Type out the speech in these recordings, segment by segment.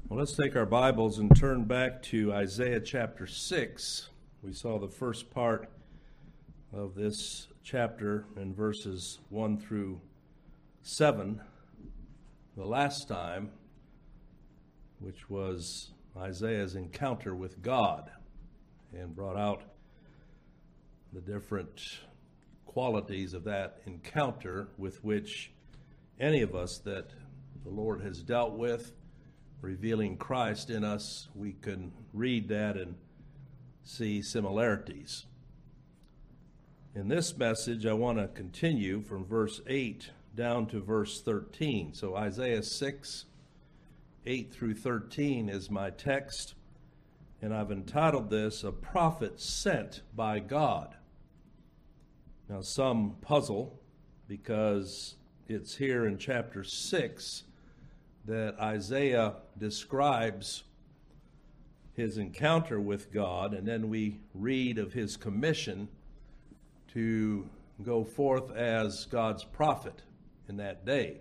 Well, let's take our Bibles and turn back to Isaiah chapter 6. We saw the first part of this chapter in verses 1 through 7 the last time, which was Isaiah's encounter with God, and brought out the different qualities of that encounter with which any of us that the Lord has dealt with, revealing Christ in us, we can read that and see similarities. In this message, I want to continue from verse 8 down to verse 13. So Isaiah 6, 8 through 13 is my text, and I've entitled this, A Prophet Sent by God. Now some puzzle because it's here in chapter 6 that Isaiah describes his encounter with God, and then we read of his commission to go forth as God's prophet in that day.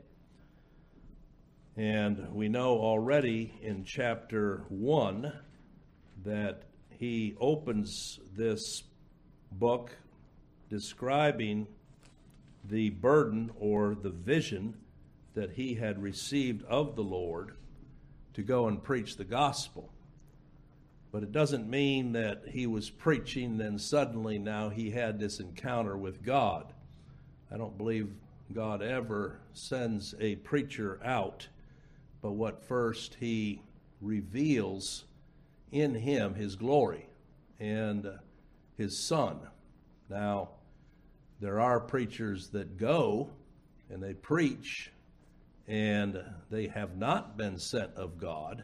And we know already in chapter 1 that he opens this book describing the burden or the vision that he had received of the Lord to go and preach the gospel. But it doesn't mean that he was preaching, then suddenly now he had this encounter with God. I don't believe God ever sends a preacher out, but what first he reveals in him his glory and his Son. Now, there are preachers that go and they preach, and they have not been sent of God,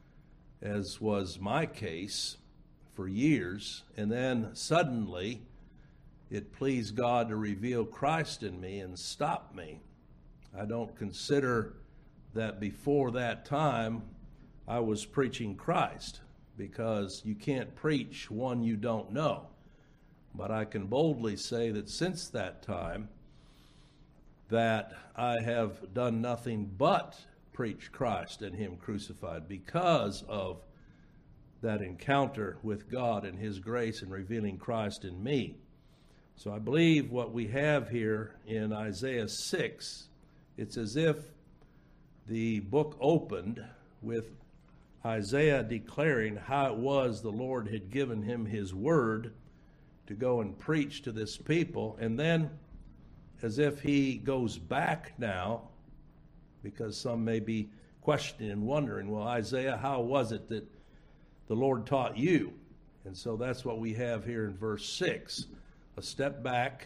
as was my case for years, and then suddenly it pleased God to reveal Christ in me and stop me. I don't consider that before that time I was preaching Christ, because you can't preach one you don't know. But I can boldly say that since that time, that I have done nothing but preach Christ and him crucified because of that encounter with God and his grace in revealing Christ in me. So I believe what we have here in Isaiah 6, it's as if the book opened with Isaiah declaring how it was the Lord had given him his word to go and preach to this people, and then as if he goes back now, because some may be questioning and wondering, well, Isaiah, how was it that the Lord taught you? And so that's what we have here in verse 6, a step back,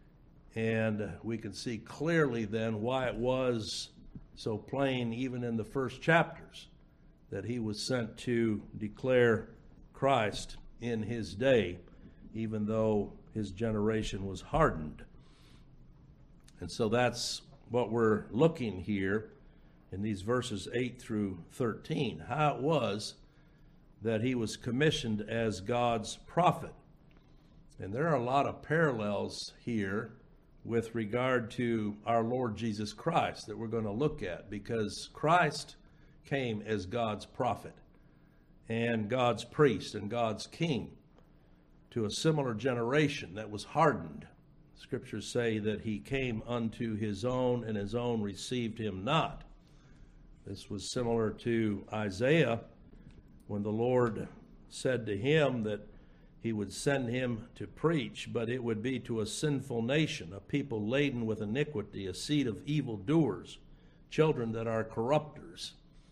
and we can see clearly then why it was so plain even in the first chapters that he was sent to declare Christ in his day, even though his generation was hardened. And so that's what we're looking here in these verses 8 through 13, how it was that he was commissioned as God's prophet. And there are a lot of parallels here with regard to our Lord Jesus Christ that we're going to look at, because Christ came as God's prophet and God's priest and God's king to a similar generation that was hardened. Scriptures say that he came unto his own, and his own received him not. This was similar to Isaiah when the Lord said to him that he would send him to preach, but it would be to a sinful nation, a people laden with iniquity, a seed of evildoers, children that are corrupters.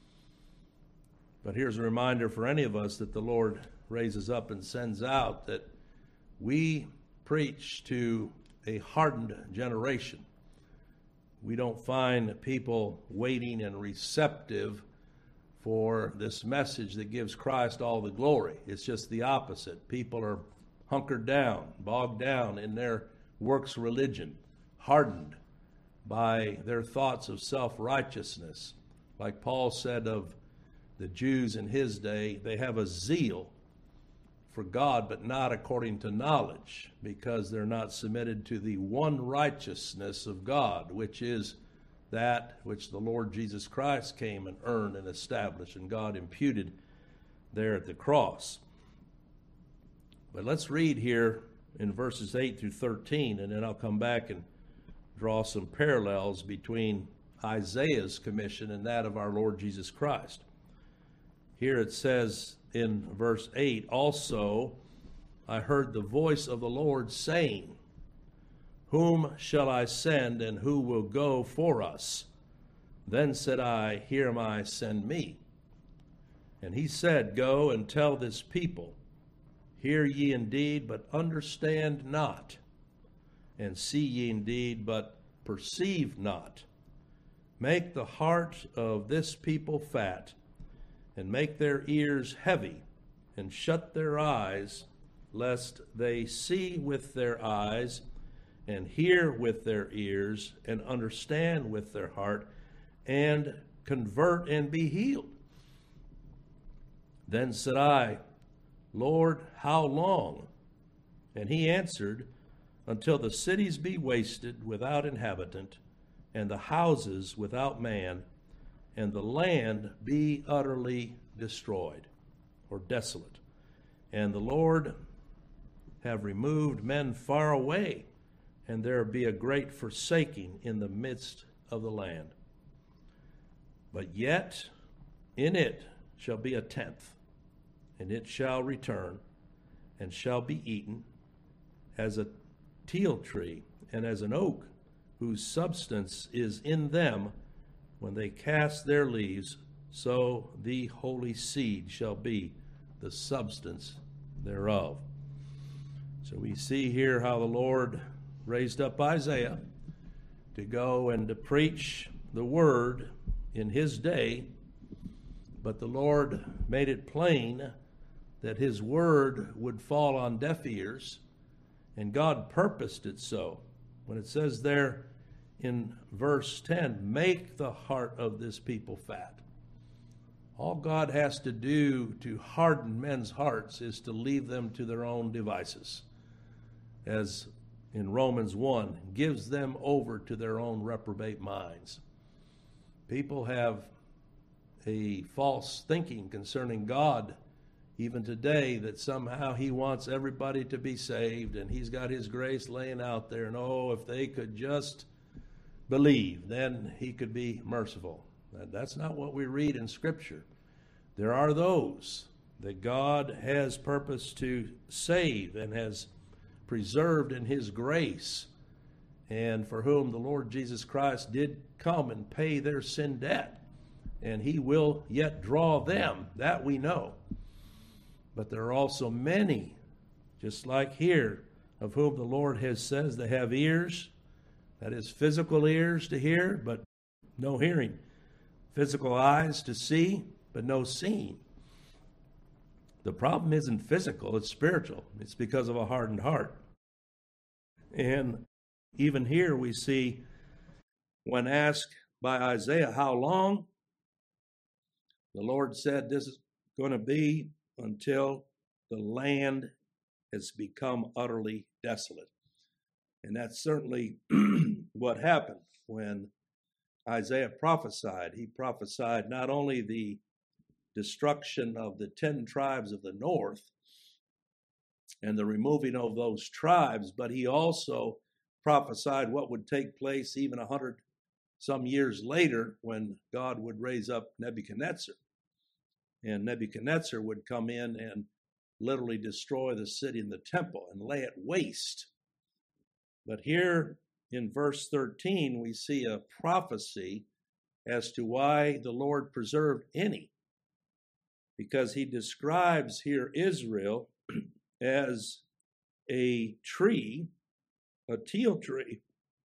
But here's a reminder for any of us that the Lord raises up and sends out, that we preach to a hardened generation. We don't find people waiting and receptive for this message that gives Christ all the glory. It's just the opposite. People are hunkered down, bogged down in their works religion, hardened by their thoughts of self-righteousness. Like Paul said of the Jews in his day, they have a zeal for God, but not according to knowledge, because they're not submitted to the one righteousness of God, which is that which the Lord Jesus Christ came and earned and established, and God imputed there at the cross. But let's read here in verses 8 through 13, and then I'll come back and draw some parallels between Isaiah's commission and that of our Lord Jesus Christ. Here it says in verse 8, "Also I heard the voice of the Lord saying, Whom shall I send, and who will go for us? Then said I, Here am I, send me. And he said, Go and tell this people, Hear ye indeed, but understand not, and see ye indeed, but perceive not. Make the heart of this people fat, and make their ears heavy, and shut their eyes, lest they see with their eyes, and hear with their ears, and understand with their heart, and convert and be healed. Then said I, Lord, how long? And he answered, Until the cities be wasted without inhabitant, and the houses without man, and the land be utterly destroyed," or desolate, "and the Lord have removed men far away, and there be a great forsaking in the midst of the land. But yet in it shall be a tenth, and it shall return, and shall be eaten, as a teil tree, and as an oak, whose substance is in them when they cast their leaves, so the holy seed shall be the substance thereof." So we see here how the Lord raised up Isaiah to go and to preach the word in his day, but the Lord made it plain that his word would fall on deaf ears, and God purposed it so. When it says there in verse 10, "Make the heart of this people fat," all God has to do to harden men's hearts is to leave them to their own devices. As in Romans 1, gives them over to their own reprobate minds. People have a false thinking concerning God even today, that somehow he wants everybody to be saved, and he's got his grace laying out there, and if they could just believe, then he could be merciful. That's not what we read in Scripture. There are those that God has purposed to save and has preserved in his grace, and for whom the Lord Jesus Christ did come and pay their sin debt, and he will yet draw them, that we know. But there are also many, just like here, of whom the Lord has says they have ears, that is physical ears to hear, but no hearing, physical eyes to see, but no seeing. The problem isn't physical, it's spiritual. It's because of a hardened heart. And even here we see, when asked by Isaiah, how long? The Lord said, this is going to be until the land has become utterly desolate. And that's certainly what happened when Isaiah prophesied. He prophesied not only the destruction of the 10 tribes of the north and the removing of those tribes, but he also prophesied what would take place even 100 some years later, when God would raise up Nebuchadnezzar. And Nebuchadnezzar would come in and literally destroy the city and the temple and lay it waste. But here in verse 13, we see a prophecy as to why the Lord preserved any. Because he describes here Israel as a tree, a teil tree,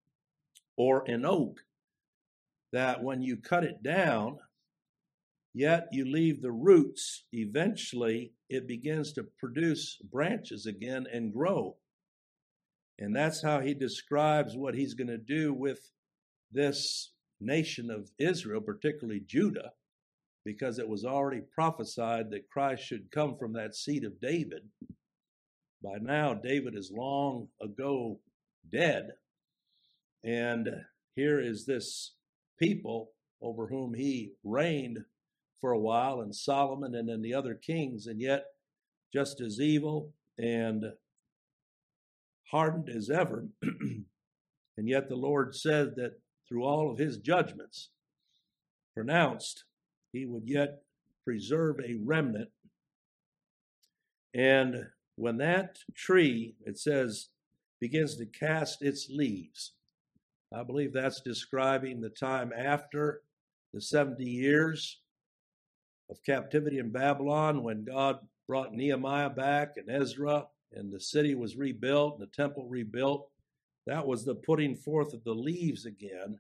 or an oak, that when you cut it down, yet you leave the roots, eventually it begins to produce branches again and grow. And that's how he describes what he's going to do with this nation of Israel, particularly Judah, because it was already prophesied that Christ should come from that seed of David. By now, David is long ago dead. And here is this people over whom he reigned for a while, and Solomon and then the other kings, and yet just as evil and hardened as ever. And yet the Lord said that through all of his judgments pronounced, he would yet preserve a remnant. And when that tree, it says, begins to cast its leaves, I believe that's describing the time after the 70 years of captivity in Babylon, when God brought Nehemiah back and Ezra, and the city was rebuilt and the temple rebuilt. That was the putting forth of the leaves again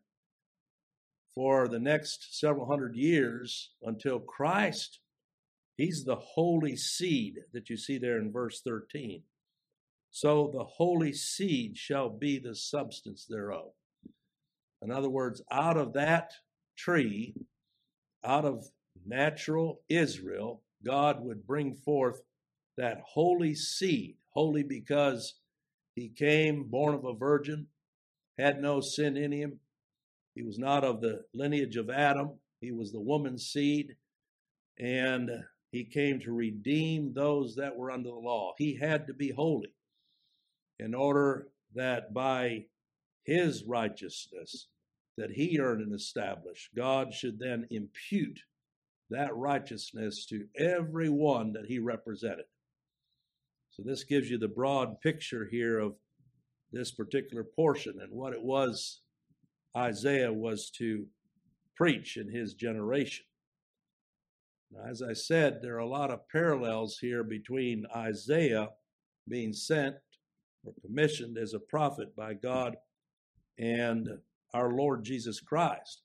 for the next several hundred years until Christ, he's the holy seed that you see there in verse 13. So the holy seed shall be the substance thereof. In other words, out of that tree, out of natural Israel, God would bring forth that holy seed, holy because he came born of a virgin, had no sin in him. He was not of the lineage of Adam. He was the woman's seed, and he came to redeem those that were under the law. He had to be holy in order that by his righteousness that he earned and established, God should then impute that righteousness to every one that he represented. So this gives you the broad picture here of this particular portion and what it was Isaiah was to preach in his generation. Now, as I said, there are a lot of parallels here between Isaiah being sent or commissioned as a prophet by God and our Lord Jesus Christ.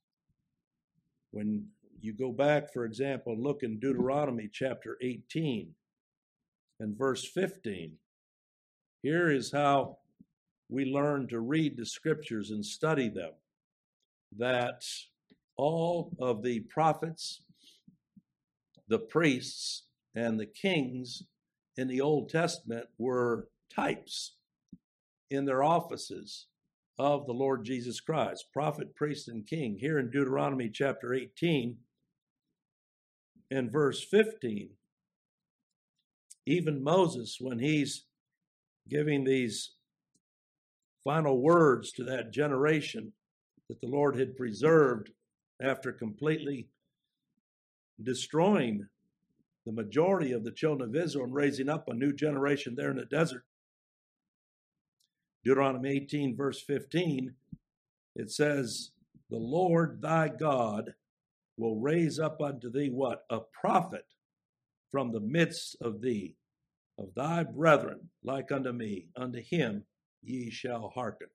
When you go back, for example, look in Deuteronomy chapter 18 and verse 15. Here is how we learn to read the scriptures and study them. That all of the prophets, the priests, and the kings in the Old Testament were types in their offices of the Lord Jesus Christ, prophet, priest, and king. Here in Deuteronomy chapter 18 and verse 15, even Moses, when he's giving these final words to that generation that the Lord had preserved after completely destroying the majority of the children of Israel and raising up a new generation there in the desert. Deuteronomy 18 verse 15, it says, "The Lord thy God will raise up unto thee" what? "A prophet from the midst of thee, of thy brethren, like unto me. Unto him ye shall hearken."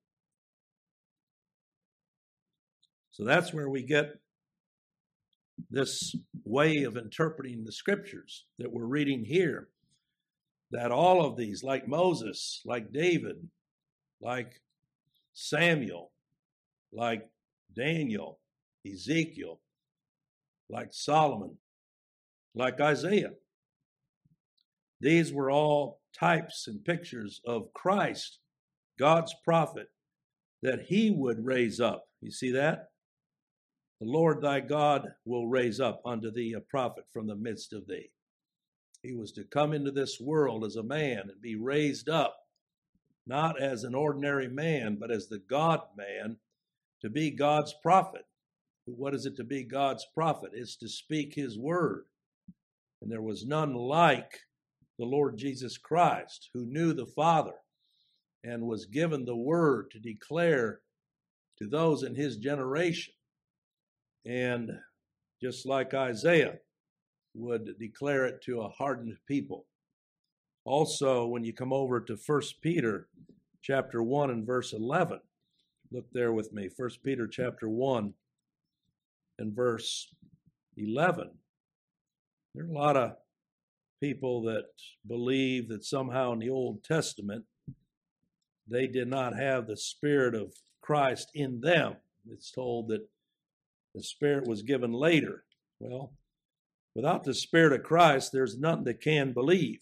So that's where we get this way of interpreting the scriptures that we're reading here, that all of these, like Moses, like David, like Samuel, like Daniel, Ezekiel, like Solomon, like Isaiah, these were all types and pictures of Christ, God's prophet, that he would raise up. You see that? "The Lord thy God will raise up unto thee a prophet from the midst of thee." He was to come into this world as a man and be raised up, not as an ordinary man, but as the God-man, to be God's prophet. What is it to be God's prophet? It's to speak his word. And there was none like the Lord Jesus Christ, who knew the Father and was given the word to declare to those in his generation. And just like Isaiah would declare it to a hardened people. Also, when you come over to 1 Peter chapter 1 and verse 11, look there with me, 1 Peter chapter 1 and verse 11. There are a lot of people that believe that somehow in the Old Testament they did not have the Spirit of Christ in them. It's told that the Spirit was given later. Well, without the Spirit of Christ, there's nothing that can believe.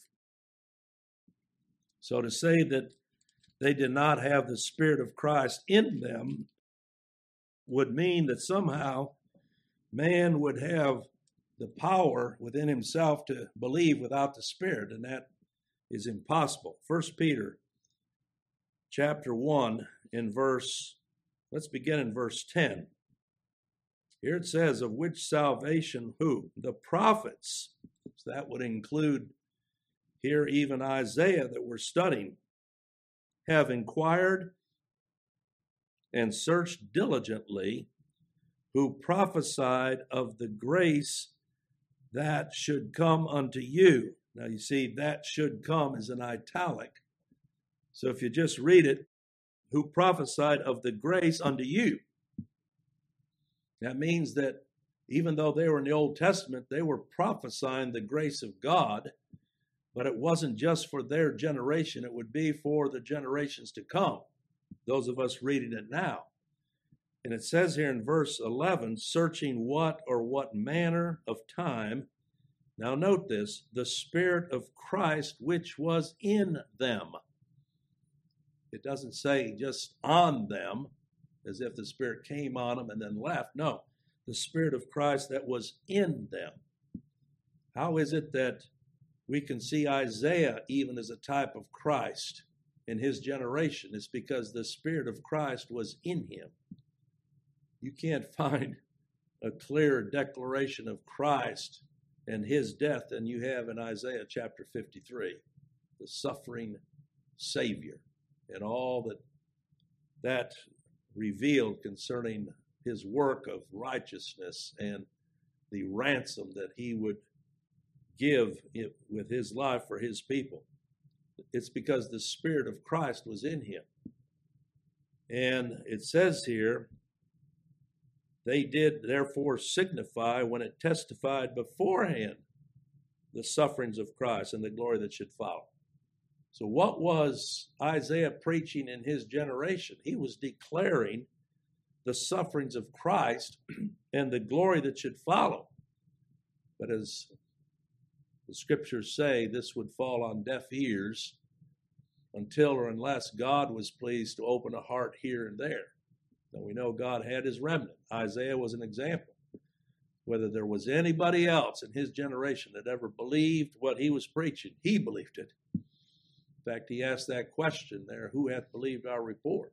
So to say that they did not have the Spirit of Christ in them would mean that somehow man would have the power within himself to believe without the Spirit, and that is impossible. 1 Peter chapter 1 let's begin in verse 10. Here it says, of which salvation who? The prophets. So that would include here even Isaiah that we're studying, have inquired and searched diligently, who prophesied of the grace that should come unto you. Now you see, that should come is in italic. So if you just read it, who prophesied of the grace unto you. That means that even though they were in the Old Testament, they were prophesying the grace of God, but it wasn't just for their generation. It would be for the generations to come, those of us reading it now. And it says here in verse 11, searching what or what manner of time. Now note this, the Spirit of Christ which was in them. It doesn't say just on them, as if the Spirit came on them and then left. No, the Spirit of Christ that was in them. How is it that we can see Isaiah even as a type of Christ in his generation? It's because the Spirit of Christ was in him. You can't find a clearer declaration of Christ and his death than you have in Isaiah chapter 53, the suffering Savior, and all that revealed concerning his work of righteousness and the ransom that he would give with his life for his people. It's because the Spirit of Christ was in him. And it says here, they did therefore signify when it testified beforehand the sufferings of Christ and the glory that should follow. So what was Isaiah preaching in his generation? He was declaring the sufferings of Christ and the glory that should follow. But as the scriptures say, this would fall on deaf ears until or unless God was pleased to open a heart here and there. Now we know God had his remnant. Isaiah was an example. Whether there was anybody else in his generation that ever believed what he was preaching, he believed it. In fact, he asked that question there, who hath believed our report?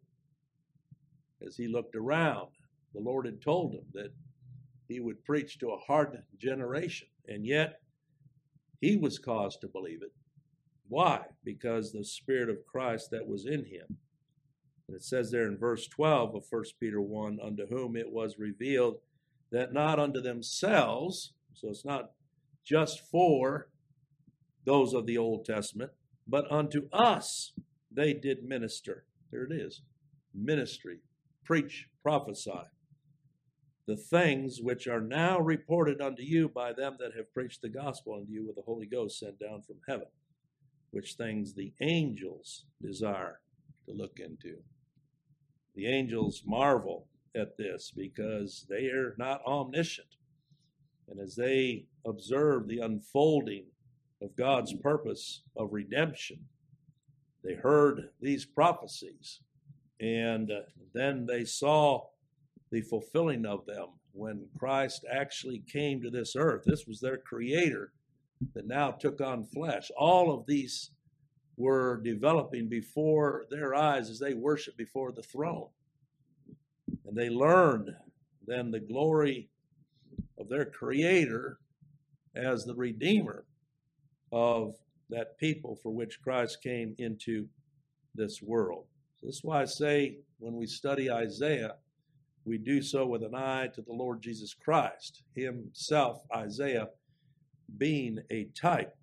As he looked around, the Lord had told him that he would preach to a hardened generation, and yet he was caused to believe it. Why? Because the Spirit of Christ that was in him. And it says there in verse 12 of 1 Peter 1, unto whom it was revealed that not unto themselves, so it's not just for those of the Old Testament, but unto us they did minister. There it is. Ministry, preach, prophesy. The things which are now reported unto you by them that have preached the gospel unto you with the Holy Ghost sent down from heaven, which things the angels desire to look into. The angels marvel at this because they are not omniscient. And as they observe the unfolding of God's purpose of redemption, they heard these prophecies, and then they saw the fulfilling of them when Christ actually came to this earth. This was their creator that now took on flesh. All of these were developing before their eyes as they worshiped before the throne. And they learned then the glory of their creator as the redeemer of that people for which Christ came into this world. So this is why I say when we study Isaiah, we do so with an eye to the Lord Jesus Christ, himself, Isaiah, being a type.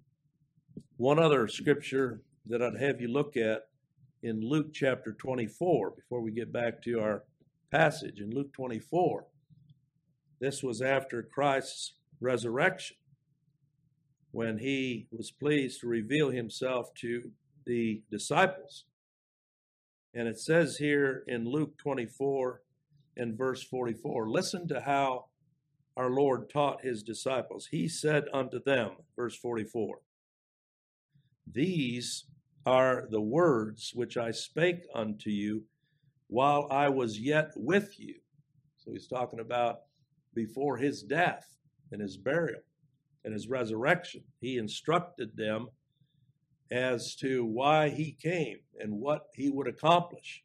One other scripture that I'd have you look at in Luke chapter 24, before we get back to our passage. In Luke 24, this was after Christ's resurrection, when he was pleased to reveal himself to the disciples. And it says here in Luke 24 and verse 44, listen to how our Lord taught his disciples. He said unto them, verse 44, these are the words which I spake unto you while I was yet with you, So he's talking about before his death and his burial and his resurrection. He instructed them as to why he came and what he would accomplish.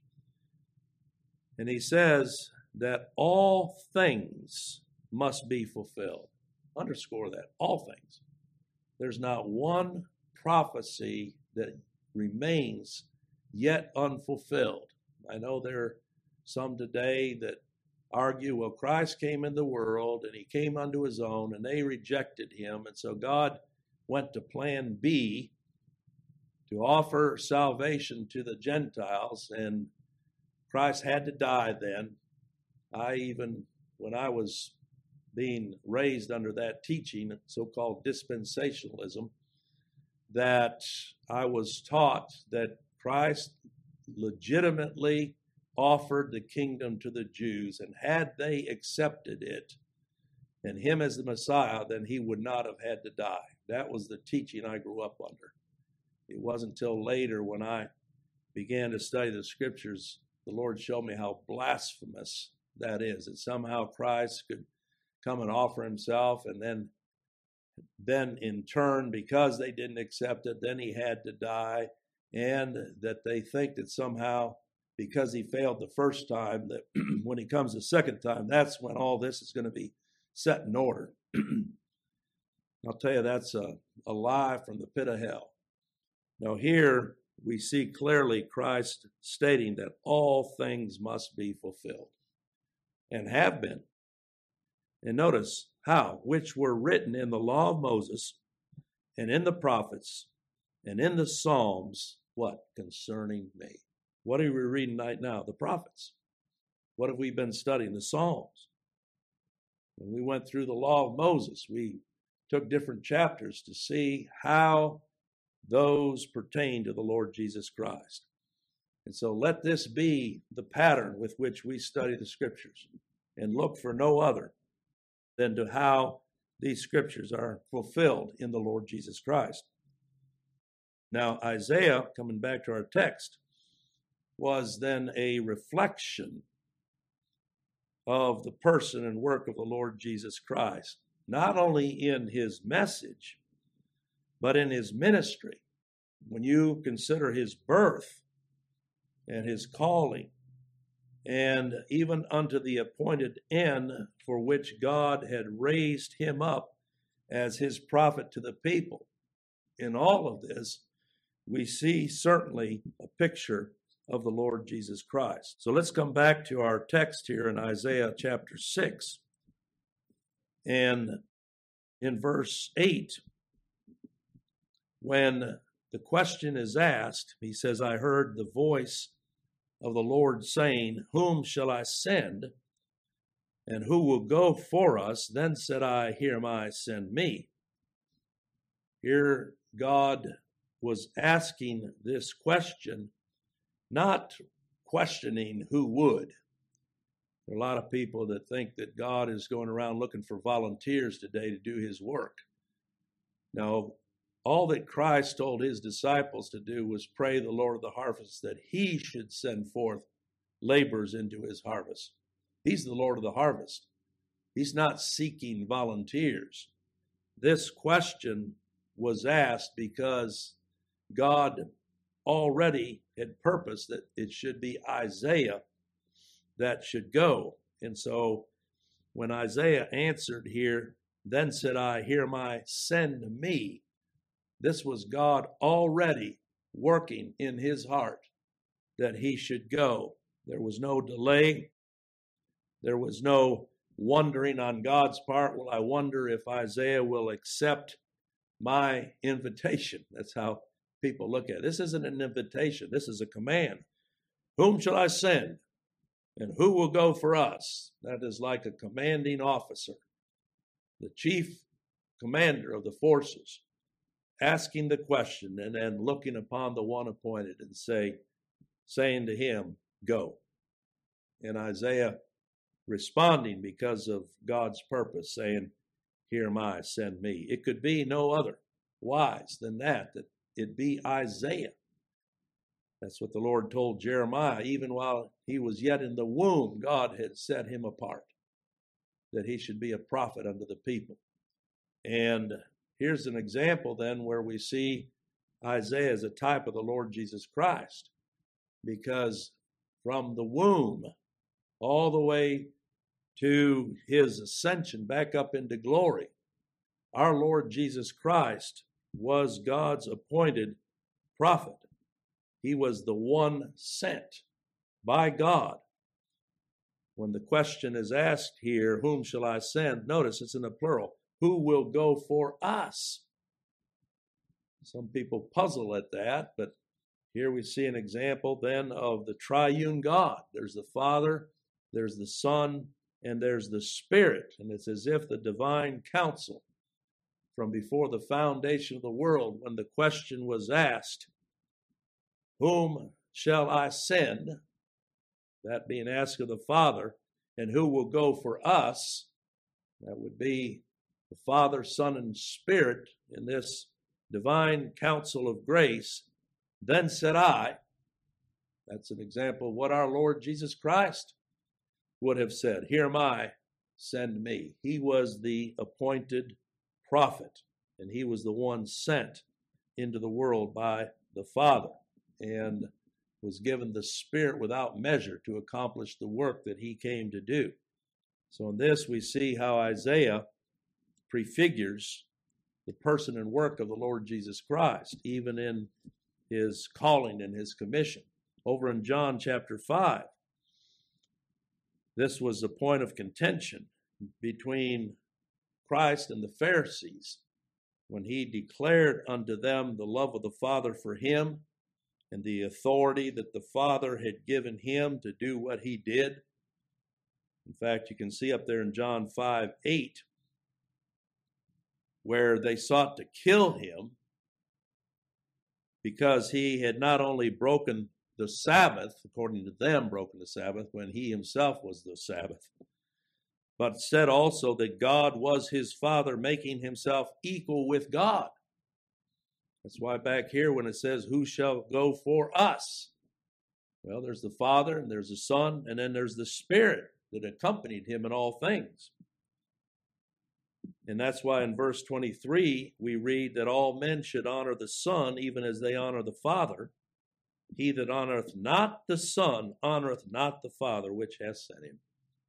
And he says that all things must be fulfilled. Underscore that, all things. There's not one prophecy that remains yet unfulfilled. I know there are some today that argue, well, Christ came in the world and he came unto his own and they rejected him. And so God went to plan B to offer salvation to the Gentiles, and Christ had to die then. When I was being raised under that teaching, so-called dispensationalism, that I was taught that Christ legitimately offered the kingdom to the Jews, and had they accepted it and him as the Messiah, then he would not have had to die. That was the teaching I grew up under. It wasn't until later when I began to study the scriptures, the Lord showed me how blasphemous that is, that somehow Christ could come and offer himself, and then in turn, because they didn't accept it, then he had to die, and that they think that somehow because he failed the first time, that when he comes the second time, that's when all this is going to be set in order. I'll tell you, that's a lie from the pit of hell. Now here we see clearly Christ stating that all things must be fulfilled and have been. And notice how, which were written in the law of Moses and in the prophets and in the Psalms, what? Concerning me. What are we reading right now? The prophets. What have we been studying? The Psalms. When we went through the law of Moses, we took different chapters to see how those pertain to the Lord Jesus Christ. And so let this be the pattern with which we study the scriptures, and look for no other than to how these scriptures are fulfilled in the Lord Jesus Christ. Now, Isaiah, coming back to our text, was then a reflection of the person and work of the Lord Jesus Christ, not only in his message, but in his ministry. When you consider his birth and his calling, and even unto the appointed end for which God had raised him up as his prophet to the people, in all of this, we see certainly a picture of the Lord Jesus Christ. So let's come back to our text here in Isaiah chapter 6. And in verse 8, when the question is asked, he says, I heard the voice of the Lord saying, whom shall I send? And who will go for us? Then said I, here am I, send me. Here God was asking this question, not questioning who would. There are a lot of people that think that God is going around looking for volunteers today to do his work. No, all that Christ told his disciples to do was pray the Lord of the harvest that he should send forth laborers into his harvest. He's the Lord of the harvest. He's not seeking volunteers. This question was asked because God already had purposed that it should be Isaiah that should go. And so when Isaiah answered here, then said I, here am I, send me. This was God already working in his heart that he should go. There was no delay. There was no wondering on God's part. Well, I wonder if Isaiah will accept my invitation. That's how people look at it. This isn't an invitation. This is a command. Whom shall I send? And who will go for us? That is like a commanding officer, the chief commander of the forces, asking the question and then looking upon the one appointed and saying to him, go. And Isaiah responding because of God's purpose, saying, here am I, send me. It could be no other wise than that it be Isaiah. That's what the Lord told Jeremiah. Even while he was yet in the womb, God had set him apart, that he should be a prophet unto the people. And here's an example then where we see Isaiah as a type of the Lord Jesus Christ, because from the womb all the way to his ascension back up into glory, our Lord Jesus Christ was God's appointed prophet. He was the one sent by God. When the question is asked here, whom shall I send? Notice it's in the plural. Who will go for us? Some people puzzle at that, but here we see an example then of the triune God. There's the Father, there's the Son, and there's the Spirit. And it's as if the divine counsel from before the foundation of the world, when the question was asked, whom shall I send? That being asked of the Father, and who will go for us? That would be the Father, Son, and Spirit in this divine counsel of grace. Then said I, that's an example of what our Lord Jesus Christ would have said. Here am I, send me. He was the appointed prophet, and he was the one sent into the world by the Father, and was given the Spirit without measure to accomplish the work that he came to do. So in this we see how Isaiah prefigures the person and work of the Lord Jesus Christ, even in his calling and his commission. Over in John chapter 5, this was a point of contention between Christ and the Pharisees when he declared unto them the love of the Father for him and the authority that the Father had given him to do what he did. In fact, you can see up there in John 5:8, where they sought to kill him because he had not only broken the Sabbath, according to them, broken the Sabbath, when he himself was the Sabbath, but said also that God was his Father, making himself equal with God. That's why back here when it says, who shall go for us? Well, there's the Father, and there's the Son, and then there's the Spirit that accompanied him in all things. And that's why in verse 23, we read that all men should honor the Son, even as they honor the Father. He that honoreth not the Son honoreth not the Father, which hath sent him.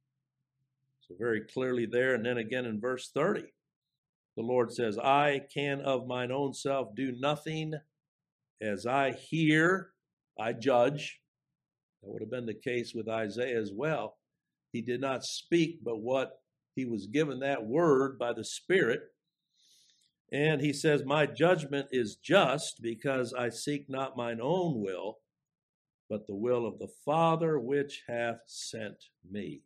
So very clearly there, and then again in verse 30, the Lord says, I can of mine own self do nothing. As I hear, I judge. That would have been the case with Isaiah as well. He did not speak but what he was given that word by the Spirit. And he says, my judgment is just, because I seek not mine own will, but the will of the Father which hath sent me.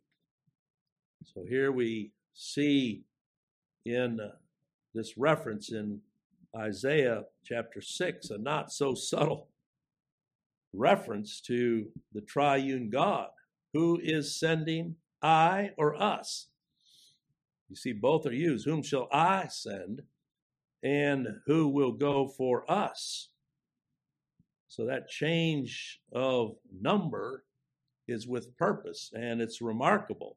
So here we see in this reference in Isaiah chapter 6, a not so subtle reference to the triune God. Who is sending, I or us? You see, both are used. Whom shall I send? And who will go for us? So that change of number is with purpose, and it's remarkable.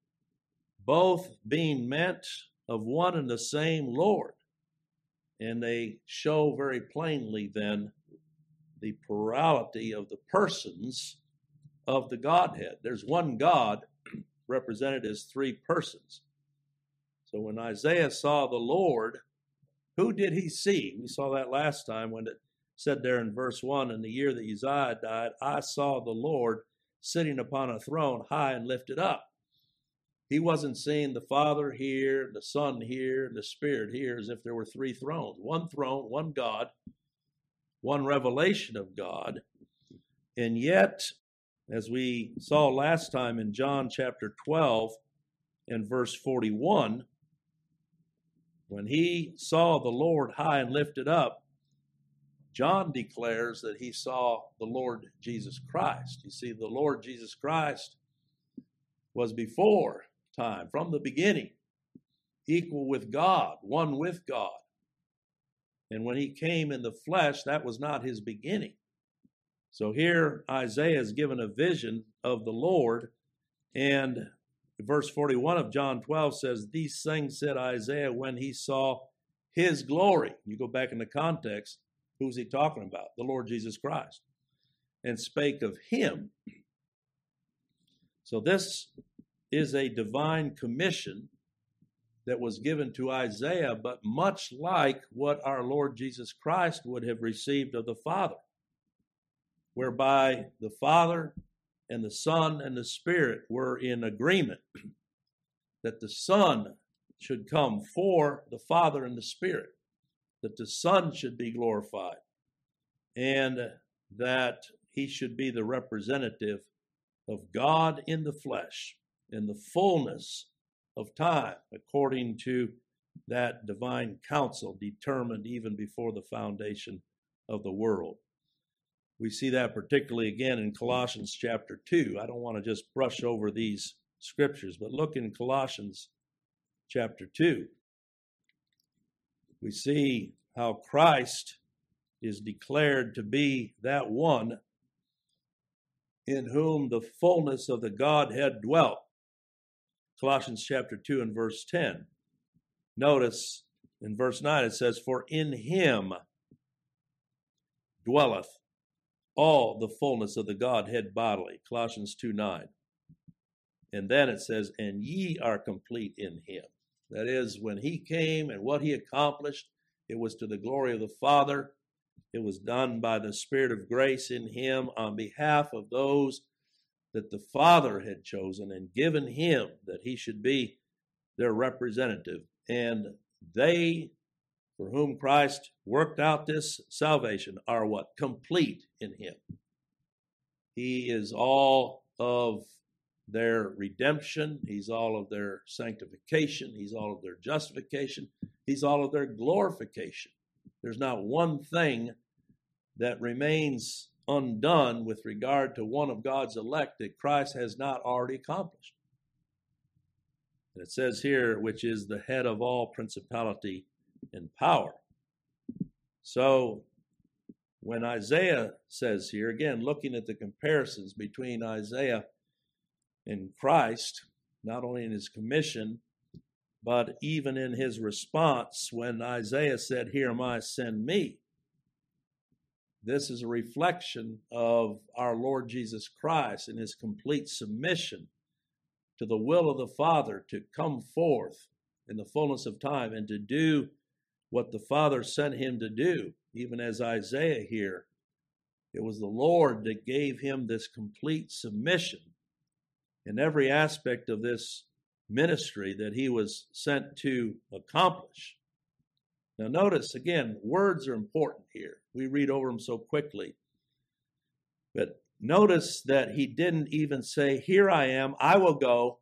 Both being meant of one and the same Lord. And they show very plainly then the plurality of the persons of the Godhead. There's one God represented as three persons. So when Isaiah saw the Lord, who did he see? We saw that last time when it said there in verse 1, in the year that Uzziah died, I saw the Lord sitting upon a throne high and lifted up. He wasn't seeing the Father here, the Son here, and the Spirit here as if there were three thrones. One throne, one God, one revelation of God. And yet, as we saw last time in John chapter 12 and verse 41, when he saw the Lord high and lifted up, John declares that he saw the Lord Jesus Christ. You see, the Lord Jesus Christ was before time, from the beginning, equal with God, one with God. And when he came in the flesh, that was not his beginning. So here Isaiah is given a vision of the Lord, and verse 41 of John 12 says, "These things said Isaiah when he saw his glory." You go back in the context, who's he talking about? The Lord Jesus Christ. "And spake of him." So this is a divine commission that was given to Isaiah, but much like what our Lord Jesus Christ would have received of the Father, whereby the Father and the Son and the Spirit were in agreement that the Son should come for the Father and the Spirit, that the Son should be glorified, and that he should be the representative of God in the flesh, in the fullness of time, according to that divine counsel determined even before the foundation of the world. We see that particularly again in Colossians chapter 2. I don't want to just brush over these scriptures, but look in Colossians chapter 2. We see how Christ is declared to be that one in whom the fullness of the Godhead dwelt. Colossians chapter 2 and verse 10. Notice in verse 9 it says, "For in him dwelleth all the fullness of the Godhead bodily." Colossians 2:9. And then it says, "And ye are complete in him." That is, when he came and what he accomplished, it was to the glory of the Father. It was done by the Spirit of grace in him on behalf of those that the Father had chosen and given him that he should be their representative. And they, for whom Christ worked out this salvation, are what? Complete in him. He is all of their redemption. He's all of their sanctification. He's all of their justification. He's all of their glorification. There's not one thing that remains undone with regard to one of God's elect that Christ has not already accomplished. And it says here, which is the head of all principality and power. So when Isaiah says here, again, looking at the comparisons between Isaiah and Christ, not only in his commission, but even in his response when Isaiah said, "Here am I, send me." This is a reflection of our Lord Jesus Christ and his complete submission to the will of the Father to come forth in the fullness of time and to do what the Father sent him to do. Even as Isaiah here, it was the Lord that gave him this complete submission in every aspect of this ministry that he was sent to accomplish. Now notice, again, words are important here. We read over them so quickly. But notice that he didn't even say, "Here I am, I will go,"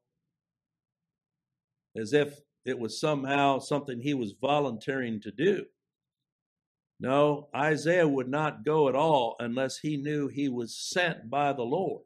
as if it was somehow something he was volunteering to do. No, Isaiah would not go at all unless he knew he was sent by the Lord.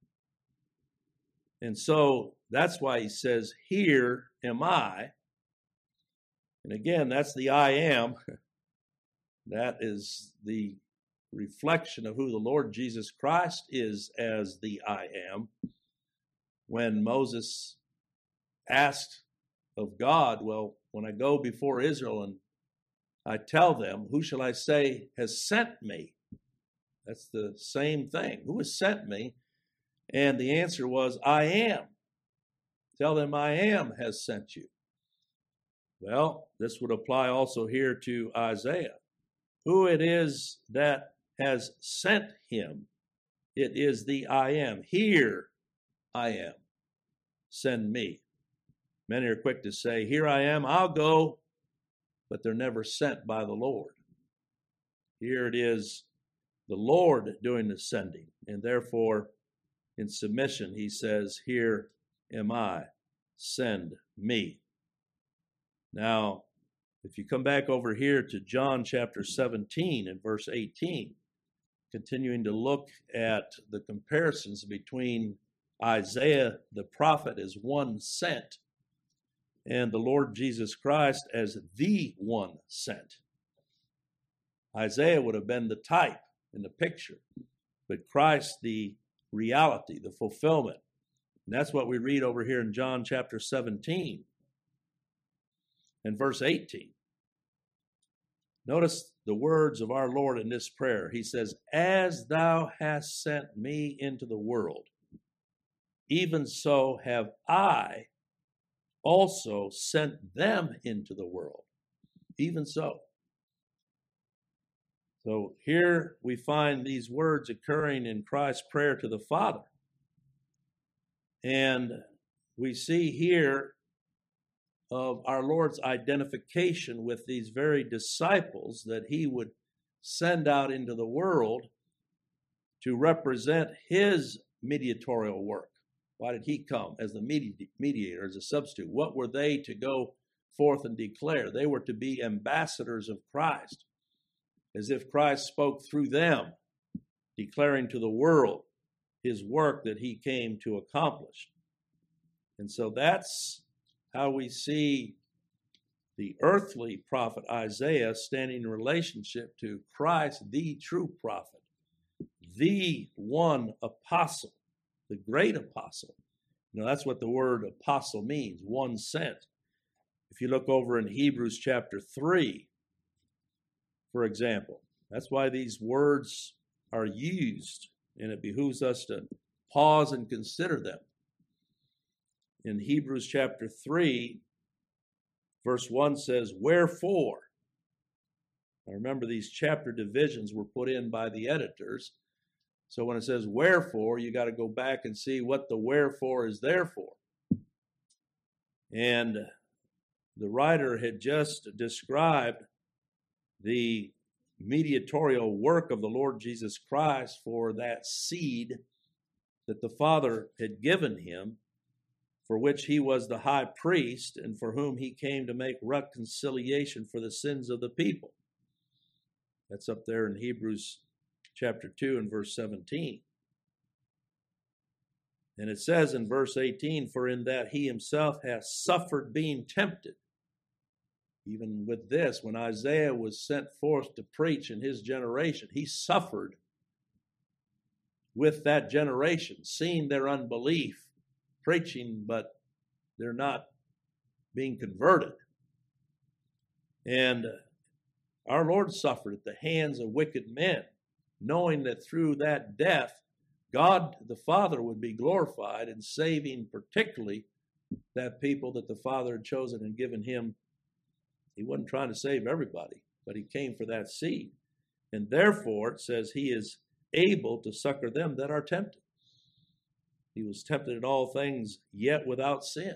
And so that's why he says, "Here am I." And again, that's the "I am." That is the reflection of who the Lord Jesus Christ is as the "I am." When Moses asked of God, "Well, when I go before Israel and I tell them, who shall I say has sent me?" That's the same thing. Who has sent me? And the answer was, "I am." Tell them I am has sent you. Well, this would apply also here to Isaiah. Who it is that has sent him? It is the "I am." Here I am. Send me. Many are quick to say, "Here I am, I'll go," but they're never sent by the Lord. Here it is the Lord doing the sending, and therefore in submission he says, "Here am I, send me." Now, if you come back over here to John chapter 17 and verse 18, continuing to look at the comparisons between Isaiah the prophet as one sent and the Lord Jesus Christ as the one sent. Isaiah would have been the type in the picture, but Christ the reality, the fulfillment. And that's what we read over here in John chapter 17 and verse 18. Notice the words of our Lord in this prayer. He says, "As thou hast sent me into the world, even so have I also sent them into the world." Even so. So here we find these words occurring in Christ's prayer to the Father. And we see here of our Lord's identification with these very disciples that he would send out into the world to represent his mediatorial work. Why did he come as the mediator, as a substitute? What were they to go forth and declare? They were to be ambassadors of Christ, as if Christ spoke through them, declaring to the world his work that he came to accomplish. And so that's how we see the earthly prophet Isaiah standing in relationship to Christ, the true prophet, the one apostle, the great apostle. That's what the word apostle means, one sent. If you look over in Hebrews chapter 3, for example, that's why these words are used, and it behooves us to pause and consider them. In Hebrews chapter 3, verse 1 says, "Wherefore?" Now remember, these chapter divisions were put in by the editors. So when it says wherefore, you got to go back and see what the wherefore is there for. And the writer had just described the mediatorial work of the Lord Jesus Christ for that seed that the Father had given him, for which he was the high priest, and for whom he came to make reconciliation for the sins of the people. That's up there in Hebrews chapter 2 and verse 17. And it says in verse 18, "For in that he himself hath suffered being tempted." Even with this, when Isaiah was sent forth to preach in his generation, he suffered with that generation, seeing their unbelief, preaching, but they're not being converted. And our Lord suffered at the hands of wicked men, knowing that through that death, God the Father would be glorified in saving particularly that people that the Father had chosen and given him. He wasn't trying to save everybody, but he came for that seed. And therefore, it says he is able to succor them that are tempted. He was tempted in all things, yet without sin.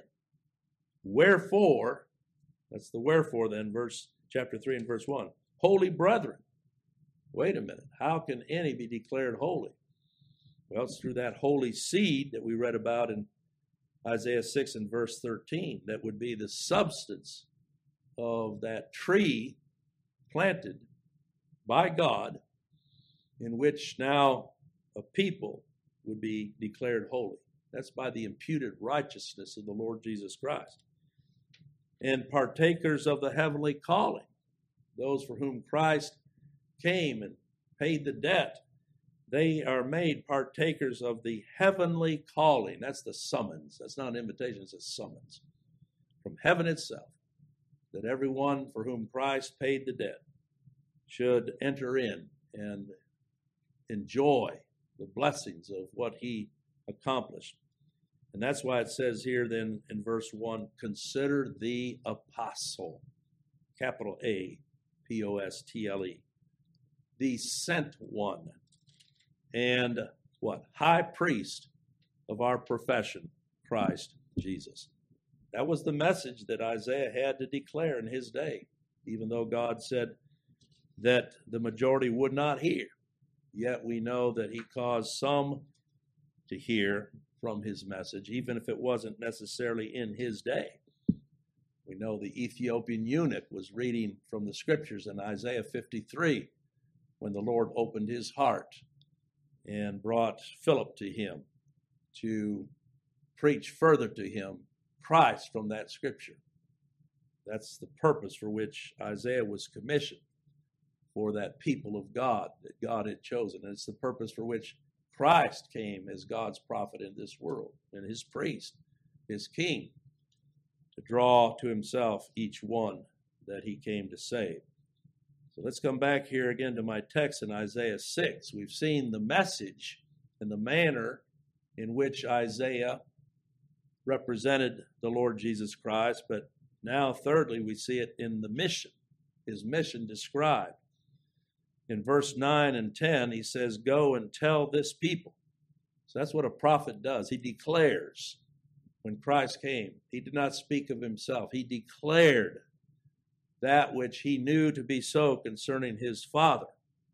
Wherefore, that's the wherefore then, chapter 3 and verse 1. "Holy brethren." Wait a minute. How can any be declared holy? Well, it's through that holy seed that we read about in Isaiah 6 and verse 13. That would be the substance of that tree planted by God, in which now a people would be declared holy. That's by the imputed righteousness of the Lord Jesus Christ. And partakers of the heavenly calling, those for whom Christ came and paid the debt, they are made partakers of the heavenly calling. That's the summons. That's not an invitation, it's a summons from heaven itself, that everyone for whom Christ paid the debt should enter in and enjoy the blessings of what he accomplished. And that's why it says here then in verse 1, "Consider the apostle," capital A, P-O-S-T-L-E, "the sent one, and" what? "High priest of our profession, Christ Jesus." That was the message that Isaiah had to declare in his day, even though God said that the majority would not hear. Yet we know that he caused some to hear from his message, even if it wasn't necessarily in his day. We know the Ethiopian eunuch was reading from the scriptures in Isaiah 53 when the Lord opened his heart and brought Philip to him to preach further to him Christ from that scripture. That's the purpose for which Isaiah was commissioned, for that people of God that God had chosen. And it's the purpose for which Christ came as God's prophet in this world, and his priest, his king, to draw to himself each one that he came to save. So let's come back here again to my text in Isaiah 6. We've seen the message and the manner in which Isaiah represented the Lord Jesus Christ, but now thirdly, we see it in the mission, his mission described. In verse 9 and 10, he says, "Go and tell this people." So that's what a prophet does. He declares. When Christ came, he did not speak of himself. He declared that which he knew to be so concerning his Father.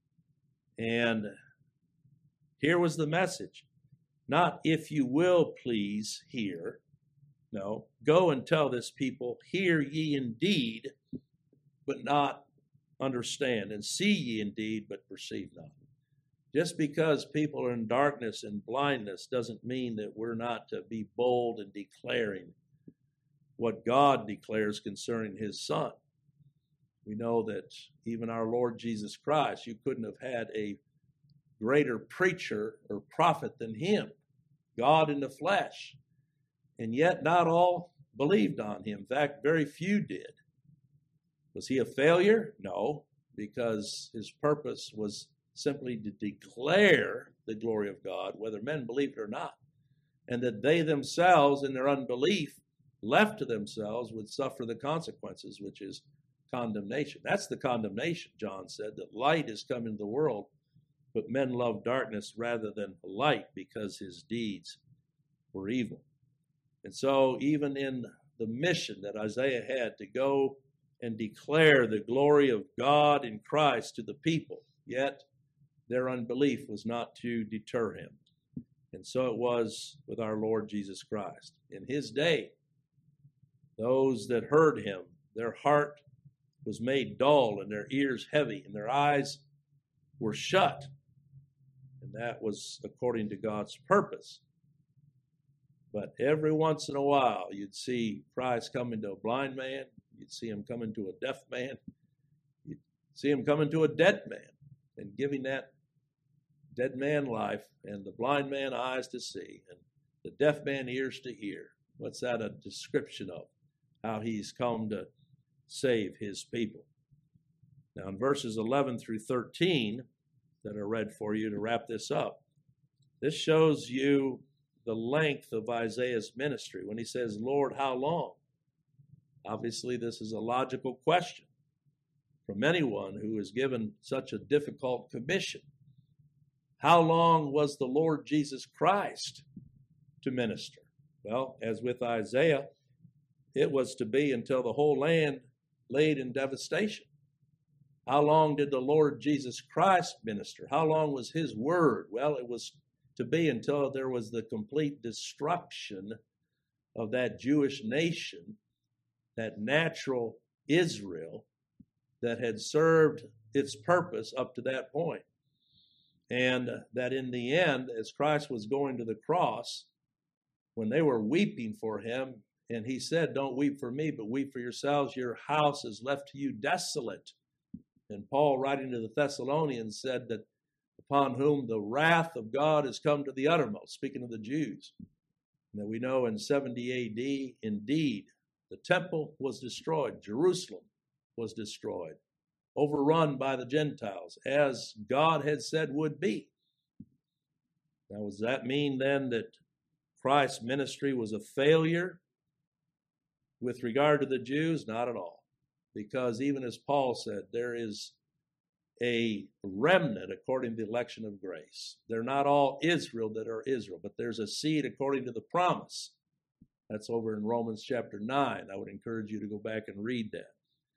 And here was the message. Not if you will please hear. No, go and tell this people, hear ye indeed, but not understand, and see ye indeed, but perceive not. Just because people are in darkness and blindness doesn't mean that we're not to be bold in declaring what God declares concerning his Son. We know that even our Lord Jesus Christ, you couldn't have had a greater preacher or prophet than him, God in the flesh. And yet not all believed on him. In fact, very few did. Was he a failure? No, because his purpose was simply to declare the glory of God, whether men believed it or not, and that they themselves, in their unbelief, left to themselves, would suffer the consequences, which is condemnation. That's the condemnation, John said, that light is come into the world, but men love darkness rather than light because his deeds were evil. And so even in the mission that Isaiah had to go and declare the glory of God in Christ to the people, yet their unbelief was not to deter him. And so it was with our Lord Jesus Christ. In his day, those that heard him, their heart was made dull and their ears heavy and their eyes were shut. And that was according to God's purpose. But every once in a while, you'd see Christ coming to a blind man. You'd see him coming to a deaf man. You'd see him coming to a dead man and giving that dead man life and the blind man eyes to see and the deaf man ears to hear. What's that a description of? How he's come to save his people. Now in verses 11 through 13 that are read for you to wrap this up, this shows you the length of Isaiah's ministry when he says, Lord, how long? Obviously, this is a logical question from anyone who is given such a difficult commission. How long was the Lord Jesus Christ to minister? Well, as with Isaiah, it was to be until the whole land laid in devastation. How long did the Lord Jesus Christ minister? How long was his word? Well, it was to be until there was the complete destruction of that Jewish nation, that natural Israel that had served its purpose up to that point. And that in the end, as Christ was going to the cross, when they were weeping for him, and he said, don't weep for me, but weep for yourselves. Your house is left to you desolate. And Paul, writing to the Thessalonians, said that upon whom the wrath of God has come to the uttermost, speaking of the Jews. And that we know in 70 AD, indeed, the temple was destroyed. Jerusalem was destroyed, overrun by the Gentiles, as God had said would be. Now, does that mean then that Christ's ministry was a failure with regard to the Jews? Not at all. Because even as Paul said, there is a remnant according to the election of grace. They're not all Israel that are Israel, but there's a seed according to the promise. That's over in Romans chapter 9. I would encourage you to go back and read that.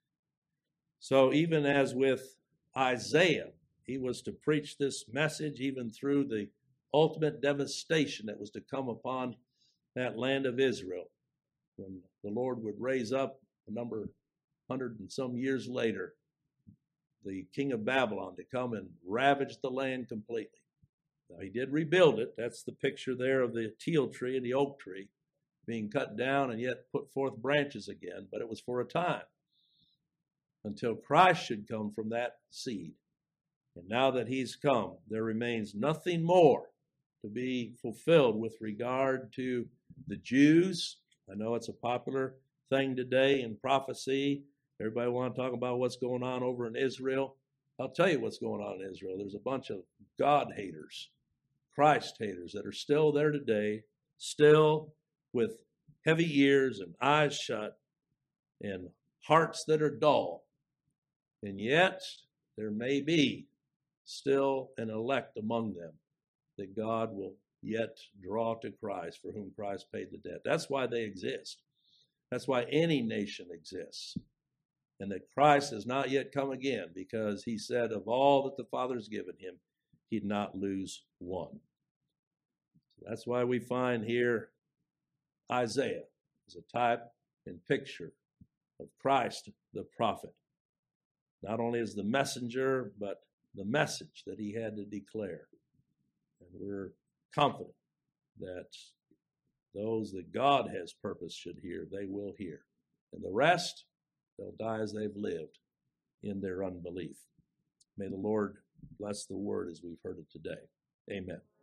So even as with Isaiah, he was to preach this message even through the ultimate devastation that was to come upon that land of Israel, when the Lord would raise up a number 100 and some years later the king of Babylon to come and ravage the land completely. Now he did rebuild it. That's the picture there of the teal tree and the oak tree being cut down and yet put forth branches again, but it was for a time until Christ should come from that seed. And now that he's come, there remains nothing more to be fulfilled with regard to the Jews. I know it's a popular thing today in prophecy. Everybody want to talk about what's going on over in Israel. I'll tell you what's going on in Israel. There's a bunch of God haters, Christ haters that are still there today, still with heavy ears and eyes shut and hearts that are dull. And yet, there may be still an elect among them that God will yet draw to Christ, for whom Christ paid the debt. That's why they exist. That's why any nation exists. And that Christ has not yet come again, because he said of all that the Father has given him, he'd not lose one. So that's why we find here Isaiah as a type and picture of Christ the prophet. Not only as the messenger, but the message that he had to declare. And we're confident that those that God has purpose should hear, they will hear. And the rest, they'll die as they've lived in their unbelief. May the Lord bless the word as we've heard it today. Amen.